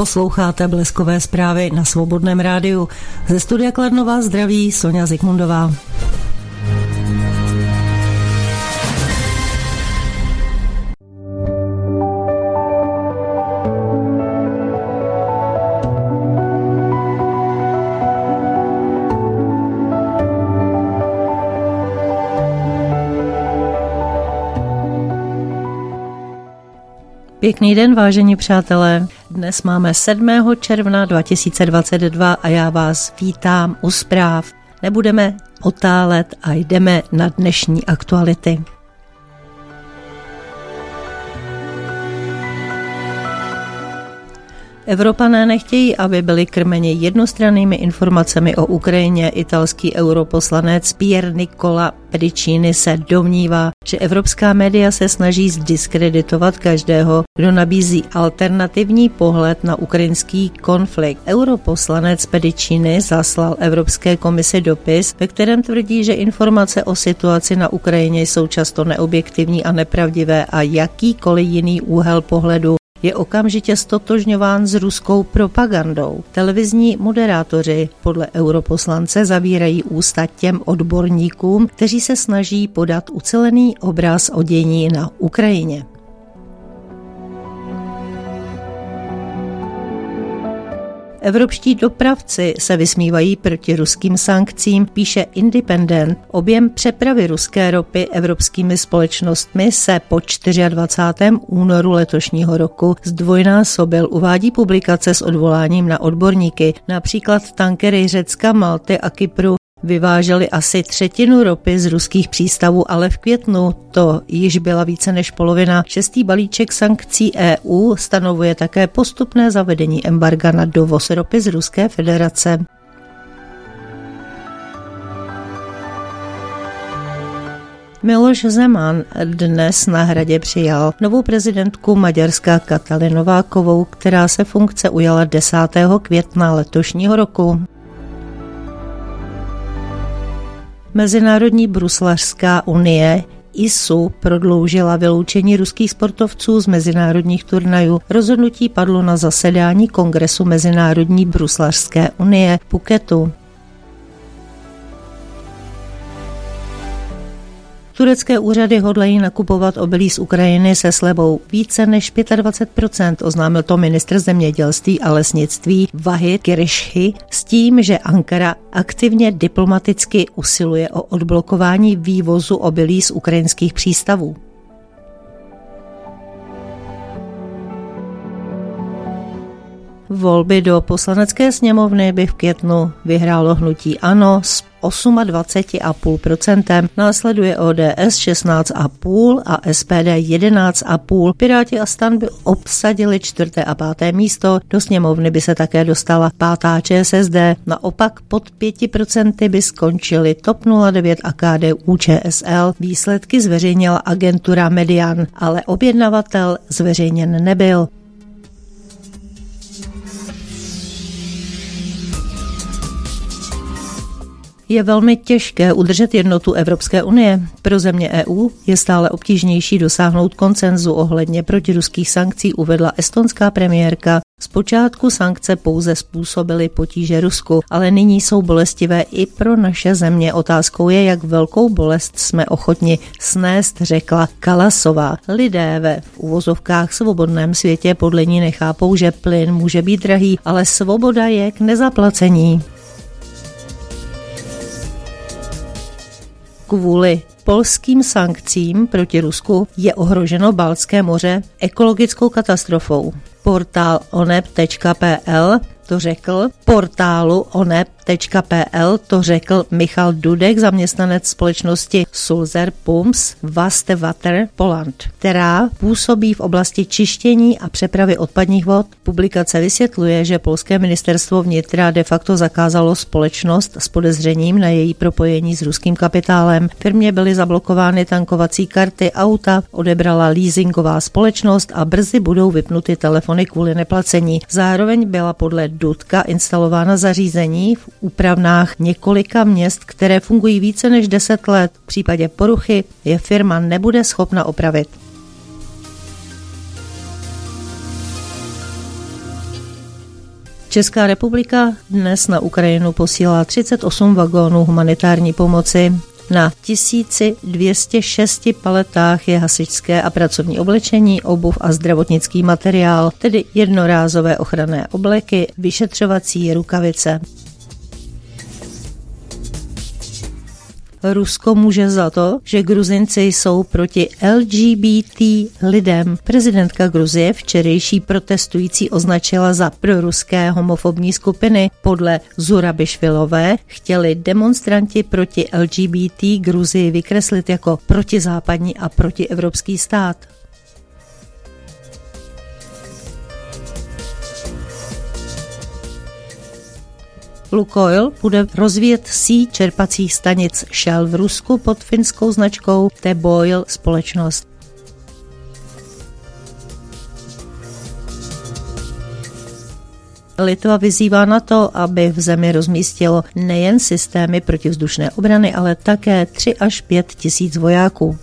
Posloucháte Bleskové zprávy na Svobodném rádiu. Ze studia Kladno vás zdraví Sonja Zikmundová. Pěkný den, vážení přátelé. Dnes máme 7. června 2022 a já vás vítám u zpráv. Nebudeme otálet a jdeme na dnešní aktuality. Evropané nechtějí, aby byli krmeni jednostrannými informacemi o Ukrajině. Italský europoslanec Pier Nicola Pedicini se domnívá, že evropská média se snaží zdiskreditovat každého, kdo nabízí alternativní pohled na ukrajinský konflikt. Europoslanec Pedicini zaslal Evropské komisi dopis, ve kterém tvrdí, že informace o situaci na Ukrajině jsou často neobjektivní a nepravdivé a jakýkoliv jiný úhel pohledu je okamžitě ztotožňován s ruskou propagandou. Televizní moderátoři podle europoslance zavírají ústa těm odborníkům, kteří se snaží podat ucelený obraz o dění na Ukrajině. Evropští dopravci se vysmívají proti ruským sankcím, píše Independent. Objem přepravy ruské ropy evropskými společnostmi se po 24. únoru letošního roku zdvojnásobil, uvádí publikace s odvoláním na odborníky. Například tankery Řecka, Malty a Kypru vyváželi asi třetinu ropy z ruských přístavů, ale v květnu to již byla více než polovina. 6. balíček sankcí EU stanovuje také postupné zavedení embarga na dovoz ropy z Ruské federace. Miloš Zeman dnes na Hradě přijal novou prezidentku Maďarska Katalin Novákovou, která se funkce ujala 10. května letošního roku. Mezinárodní bruslařská unie ISU prodloužila vyloučení ruských sportovců z mezinárodních turnajů. Rozhodnutí padlo na zasedání Kongresu Mezinárodní bruslařské unie v Phuketu. Turecké úřady hodlají nakupovat obilí z Ukrajiny se slevou více než 25%, oznámil to ministr zemědělství a lesnictví Vahid Kirişhi s tím, že Ankara aktivně diplomaticky usiluje o odblokování vývozu obilí z ukrajinských přístavů. Volby do poslanecké sněmovny by v květnu vyhrálo hnutí ANO s 28,5%, následuje ODS 16,5% a SPD 11,5%. Piráti a STAN by obsadili 4. a 5. místo, do sněmovny by se také dostala 5. ČSSD, naopak pod 5% by skončili TOP 09 a KDU ČSL. Výsledky zveřejnila agentura Median, ale objednavatel zveřejněn nebyl. Je velmi těžké udržet jednotu Evropské unie. Pro země EU je stále obtížnější dosáhnout konsenzu ohledně protiruských sankcí, uvedla estonská premiérka. Zpočátku sankce pouze způsobily potíže Rusku, ale nyní jsou bolestivé i pro naše země. Otázkou je, jak velkou bolest jsme ochotni snést, řekla Kalasová. Lidé ve v uvozovkách svobodném světě podle ní nechápou, že plyn může být drahý, ale svoboda je k nezaplacení. Kvůli polským sankcím proti Rusku je ohroženo Baltské moře ekologickou katastrofou. Portál oneb.pl to řekl Michal Dudek, zaměstnanec společnosti Sulzer Pumps Wastewater Poland, která působí v oblasti čištění a přepravy odpadních vod. Publikace vysvětluje, že polské ministerstvo vnitra de facto zakázalo společnost s podezřením na její propojení s ruským kapitálem. Firmě byly zablokovány tankovací karty auta, odebrala leasingová společnost a brzy budou vypnuty telefony kvůli neplacení. Zároveň byla podle Dudka instalována zařízení v úpravnách několika měst, které fungují více než 10 let. V případě poruchy je firma nebude schopna opravit. Česká republika dnes na Ukrajinu posílá 38 vagónů humanitární pomoci. Na 1206 paletách je hasičské a pracovní oblečení, obuv a zdravotnický materiál, tedy jednorázové ochranné obleky, vyšetřovací rukavice. Rusko může za to, že Gruzinci jsou proti LGBT lidem. Prezidentka Gruzie včerejší protestující označila za proruské homofobní skupiny. Podle Zurabišvilové chtěli demonstranti proti LGBT Gruzii vykreslit jako protizápadní a protievropský stát. Lukoil bude rozvíjet síť čerpacích stanic Shell v Rusku pod finskou značkou T-Boil společnost. Litva vyzývá na to, aby v zemi rozmístilo nejen systémy protivzdušné obrany, ale také 3 až 5 tisíc vojáků.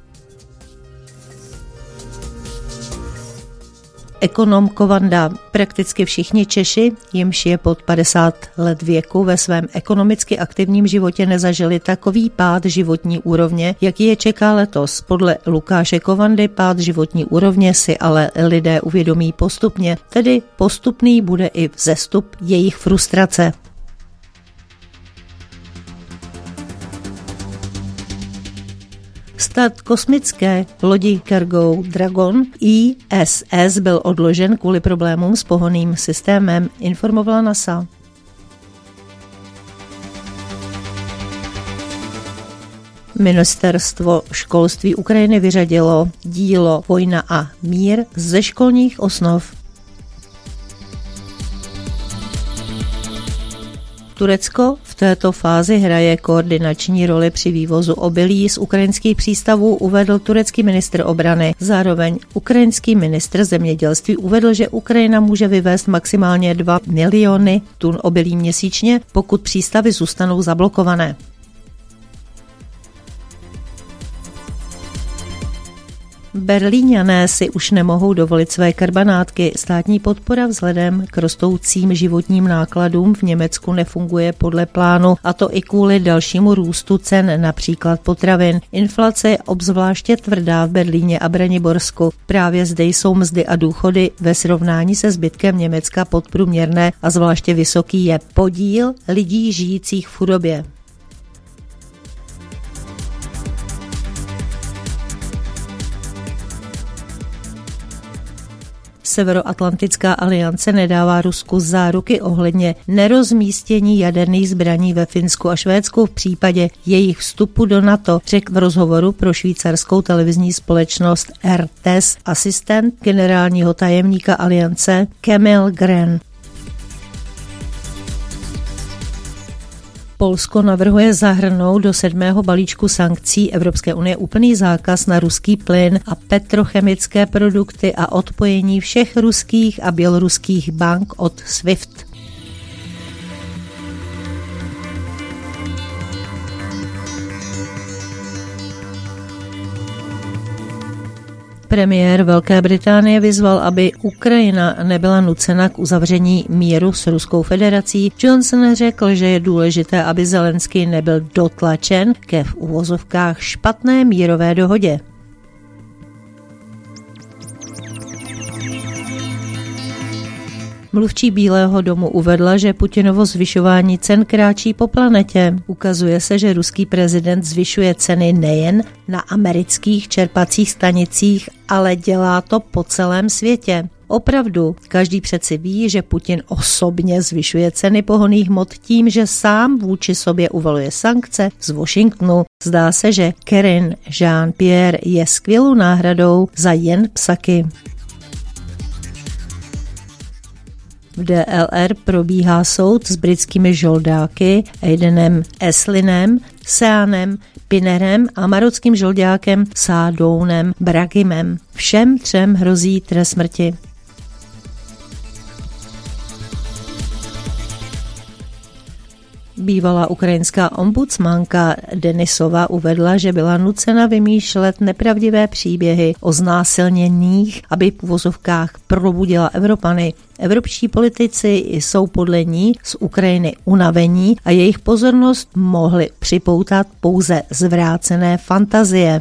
Ekonom Kovanda. Prakticky všichni Češi, jimž je pod 50 let věku, ve svém ekonomicky aktivním životě nezažili takový pád životní úrovně, jaký je čeká letos. Podle Lukáše Kovandy pád životní úrovně si ale lidé uvědomí postupně, tedy postupný bude i vzestup jejich frustrace. Start kosmické lodi Cargo Dragon ISS byl odložen kvůli problémům s pohonným systémem, informovala NASA. Ministerstvo školství Ukrajiny vyřadilo dílo Vojna a mír ze školních osnov. Turecko v této fázi hraje koordinační roli při vývozu obilí z ukrajinských přístavů, uvedl turecký ministr obrany. Zároveň ukrajinský ministr zemědělství uvedl, že Ukrajina může vyvézt maximálně 2 miliony tun obilí měsíčně, pokud přístavy zůstanou zablokované. Berlíňané si už nemohou dovolit své karbanátky. Státní podpora vzhledem k rostoucím životním nákladům v Německu nefunguje podle plánu, a to i kvůli dalšímu růstu cen, například potravin. Inflace je obzvláště tvrdá v Berlíně a Braniborsku. Právě zde jsou mzdy a důchody ve srovnání se zbytkem Německa podprůměrné a zvláště vysoký je podíl lidí žijících v chudobě. Severoatlantická aliance nedává Rusku záruky ohledně nerozmístění jaderných zbraní ve Finsku a Švédsku v případě jejich vstupu do NATO, řekl v rozhovoru pro švýcarskou televizní společnost RTS asistent generálního tajemníka aliance Kemil Gren. Polsko navrhuje zahrnout do 7. balíčku sankcí Evropské unie úplný zákaz na ruský plyn a petrochemické produkty a odpojení všech ruských a běloruských bank od SWIFT. Premiér Velké Británie vyzval, aby Ukrajina nebyla nucena k uzavření míru s Ruskou federací. Johnson řekl, že je důležité, aby Zelenský nebyl dotlačen ke v uvozovkách špatné mírové dohodě. Mluvčí Bílého domu uvedla, že Putinovo zvyšování cen kráčí po planetě. Ukazuje se, že ruský prezident zvyšuje ceny nejen na amerických čerpacích stanicích, ale dělá to po celém světě. Opravdu, každý přeci ví, že Putin osobně zvyšuje ceny pohonných hmot tím, že sám vůči sobě uvaluje sankce z Washingtonu. Zdá se, že Karine Jean-Pierre je skvělou náhradou za jen psaky. V DLR probíhá soud s britskými žoldáky Aidenem Eslinem, Seanem Pinerem a marockým žoldákem Sádounem Brahimem. Všem 3 hrozí trest smrti. Bývalá ukrajinská ombudsmanka Denisova uvedla, že byla nucena vymýšlet nepravdivé příběhy o znásilněních, aby v uvozovkách probudila Evropany. Evropští politici jsou podle ní z Ukrajiny unavení a jejich pozornost mohly připoutat pouze zvrácené fantazie.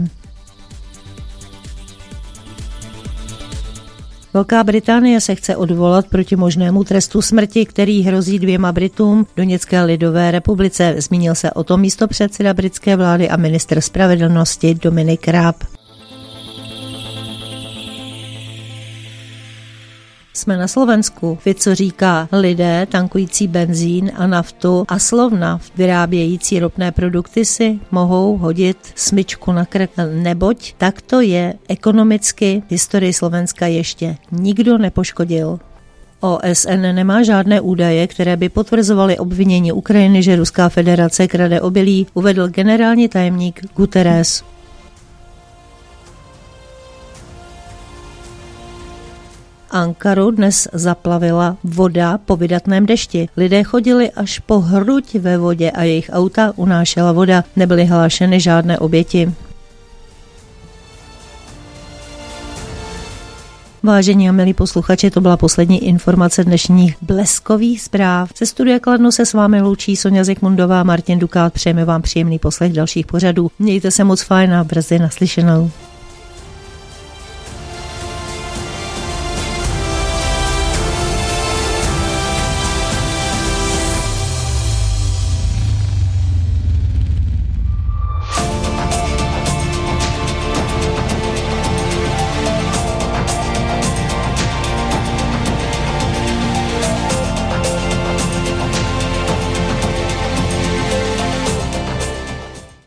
Velká Británie se chce odvolat proti možnému trestu smrti, který hrozí 2 Britům v Doněcké lidové republice. Zmínil se o tom místopředseda britské vlády a ministr spravedlnosti Dominic Raab. Jsme na Slovensku. Fico říká, lidé tankující benzín a naftu a Slovnaft vyrábějící ropné produkty si mohou hodit smyčku na krk, neboť takto je ekonomicky historii Slovenska ještě nikdo nepoškodil. OSN nemá žádné údaje, které by potvrzovaly obvinění Ukrajiny, že Ruská federace krade obilí, uvedl generální tajemník Guterres. Ankaru dnes zaplavila voda po vydatném dešti. Lidé chodili až po hruď ve vodě a jejich auta unášela voda. Nebyly hlášeny žádné oběti. Vážení a milí posluchači, to byla poslední informace dnešních bleskových zpráv. Ze studia Kladno se s vámi loučí Sonja Zikmundová, Martin Dukát. Přejeme vám příjemný poslech dalších pořadů. Mějte se moc fajn a brzy naslyšenou.